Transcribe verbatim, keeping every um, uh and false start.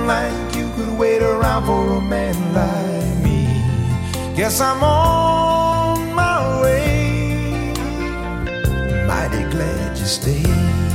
man like you could wait around for a man like me. Guess I'm on my way. Mighty glad you stayed.